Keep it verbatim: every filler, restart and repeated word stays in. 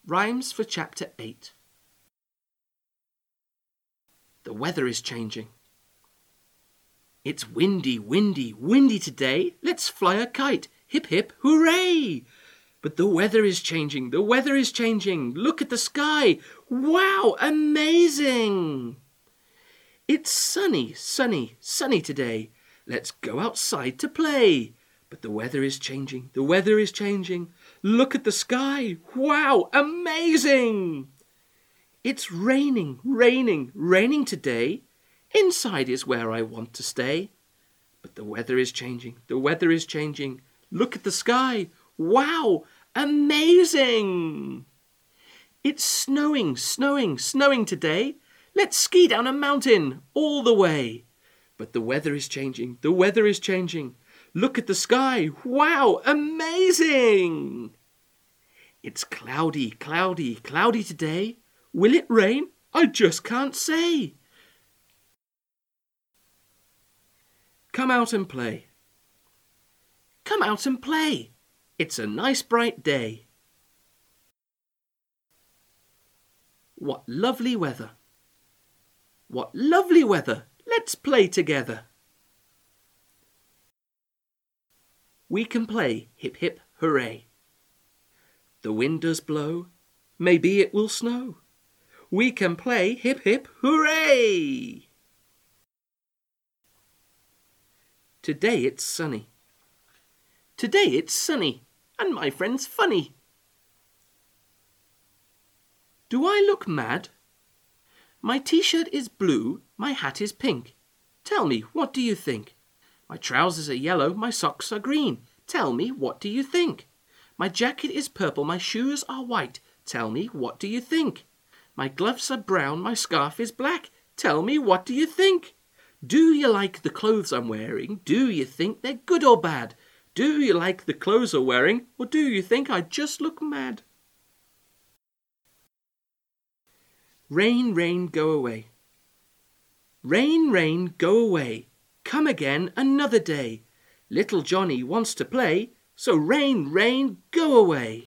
Rhymes for Chapter eight. The weather is changing. It's windy, windy, windy today. Let's fly a kite. Hip, hip, hooray! But the weather is changing. The weather is changing. Look at the sky. Wow, amazing! It's sunny, sunny, sunny today. Let's go outside to play. But the weather is changing. The weather is changing. Look at the sky. Wow, amazing! It's raining, raining, raining today. Inside is where I want to stay. But the weather is changing. The weather is changing. Look at the sky. Wow, amazing! It's snowing, snowing, snowing today. Let's ski down a mountain all the way. But the weather is changing. The weather is changing. Look at the sky. Wow, amazing! It's cloudy, cloudy, cloudy today. Will it rain? I just can't say. Come out and play. Come out and play. It's a nice bright day. What lovely weather. What lovely weather. Let's play together. We can play hip hip hooray. The wind does blow. Maybe it will snow. We can play hip hip hooray. Today it's sunny. Today it's sunny, and my friend's funny. Do I look mad? My t-shirt is blue, my hat is pink. Tell me, what do you think? My trousers are yellow, my socks are green. Tell me, what do you think? My jacket is purple, my shoes are white. Tell me, what do you think? My gloves are brown, my scarf is black. Tell me, what do you think? Do you like the clothes I'm wearing? Do you think they're good or bad? Do you like the clothes I'm wearing? Or do you think I just look mad? Rain, rain, go away. Rain, rain, go away. Come again another day. Little Johnny wants to play, so rain, rain, go away.